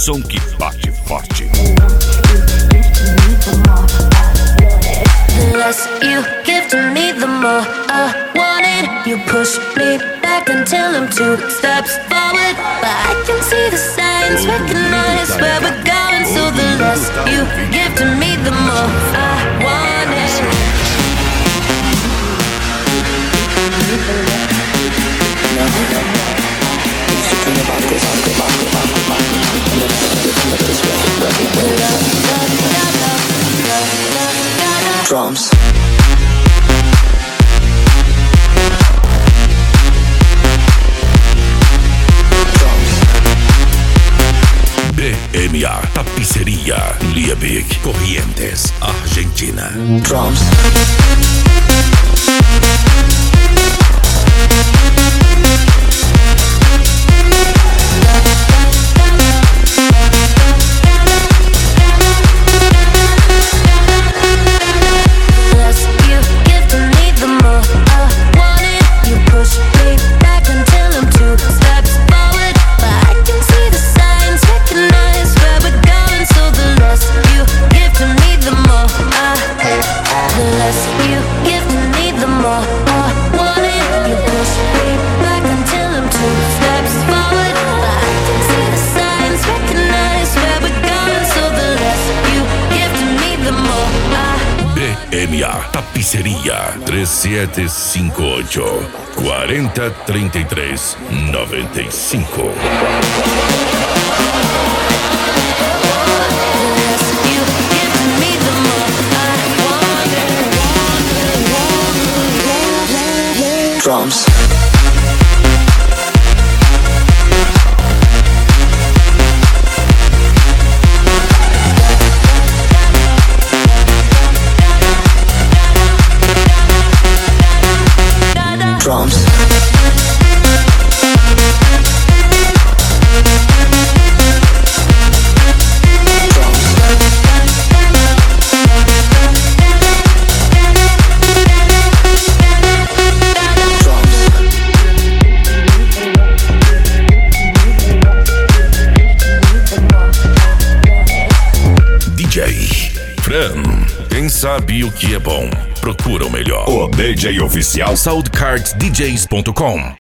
som que bate forte. The less you give to me, the more I want it. You push me back until I'm 2 steps forward, but I can see the signs, recognize where we're going. So the less you give to me, the more I want it. Drums. BMA Tapicería Liebig, Corrientes, Argentina. Drums. BMA Tapicería 3758 4033 95. Drums. Drums. DJ Fran, quem sabe o que é bom, procura o melhor. O DJ oficial SoundCardsDJs.com